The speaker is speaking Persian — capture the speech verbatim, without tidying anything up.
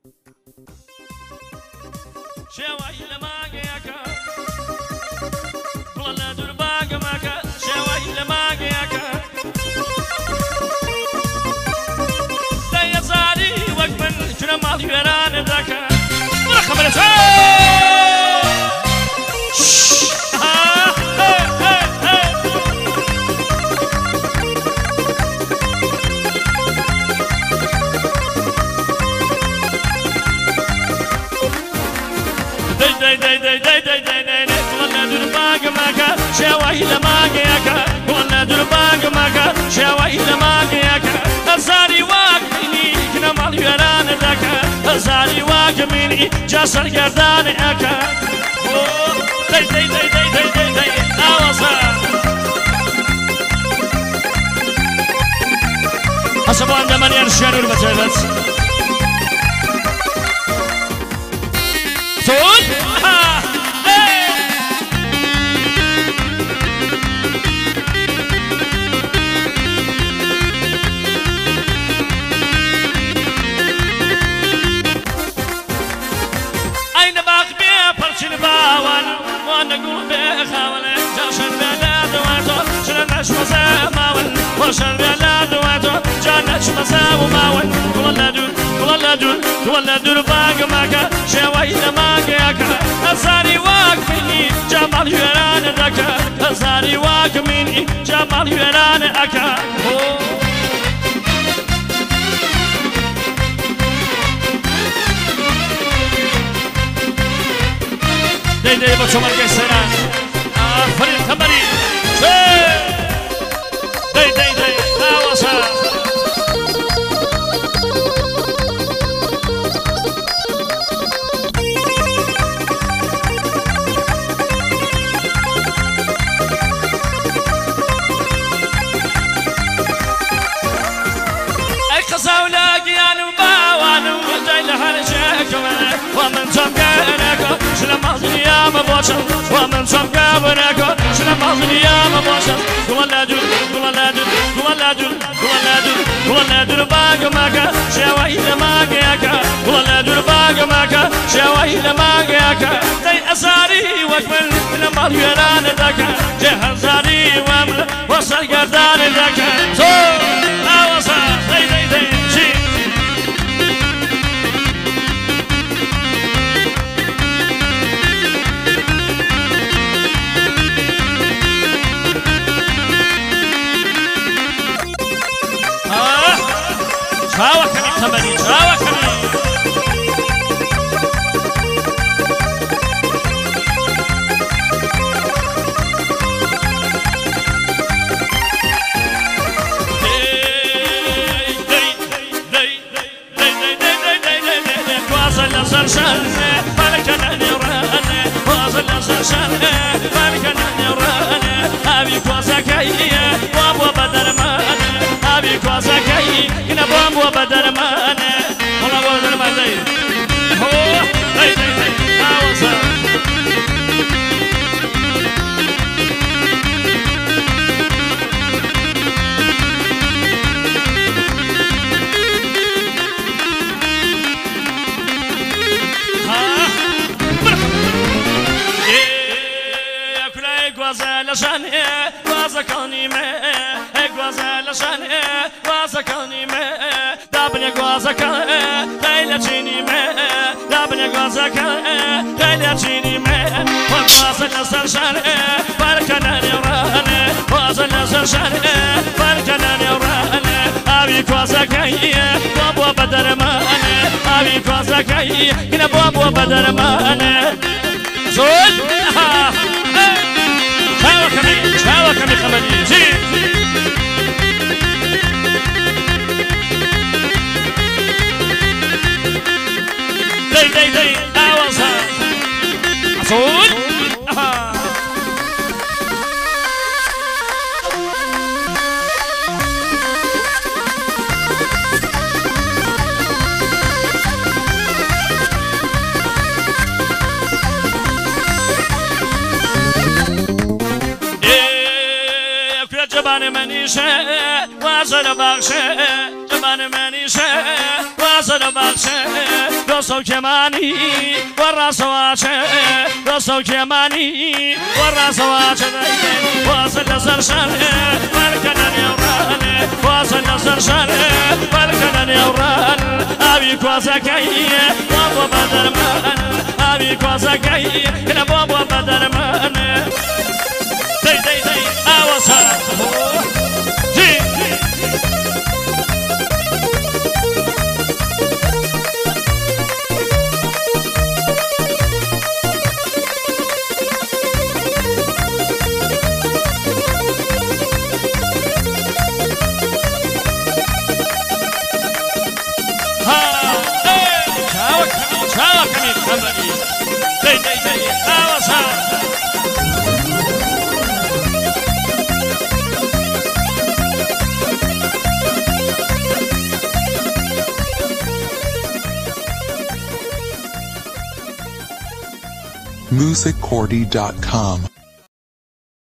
شێوەی لە ماگەیەکە بڵە لە دوور باگەمەکە شێوەی لە ماگەیەکە دەیەزاری وەک من چونە ماڵی وێرانە دەکە بڕە خەبەرە شێوەی لە ماگەیەکە بۆڵە دوور باگەمەکە شێوەی لە ماگەیەکە هەزاری واگمینی کنە ماڵی وێرانە دەکە هەزاری واگمینی جا سەرگەردانە ئەکە دەی دەی دەی دەی دەی دەی دەی ئاوەزە هەسەبوان دەمەنێن شێنور بەجێبێت تۆن باوان وانا قول بخاولة جاشن بلا دواتو شلناش مسا ماون وشن بلا دواتو جانش مسا وماون ولا دول ولا دول ولا دول باق ماكا شوي لماكا هزاري واق مني جمال يران دكا هزاري واق مني جمال يران اكا دي دي بچو مرگه سران آفرین تمری دي دي دي آواسا اي قصاولا قيانو باوانو ودي لحرشاكو ومن تمكانكو شلم أغنياء مباشر ومن تمكانكو شلم أغنياء مباشر ولا دول ولا دول ولا دول ولا دول ولا دول باق ماكا شوي لماكا ولا دول باق ماكا شوي لماكا زي أساري وكمل لما اليران ذاكا جهزاري وامل وصل قردان ذاكا صور لا وصل زي زي زي شي شاوكني خبري شاوكني وبدر ما أنا والله بدر ما زي هو زي زي زي أوصل ها إيه كل غزال شانه وازكاني ما غزال شانه وازكاني ما دابني غازكا ليلى تشيني ما دابني غازكا ليلى تشيني ما وغازل سرشان بركنا نوران غازل سرشان بركنا نوران ابي غازكا بابا بدر ما انا ابي غازكا هنا بابا بدر ما انا زول شاوكني شاوكني خبري جي دي دي دي أوصل أصول جبان منيشة وصل بخشة جبان منيشة وصل بخشة دوستو كماني والراس واجه دوستو كماني والراس واجه واصل سرشانه والكنن يورانه واصل سرشانه والكنن يورانه أبي كواسكي بابا بدرمان أبي كواسكي كنا بابا بدرمان دي دي دي أوصل جي music cordy dot com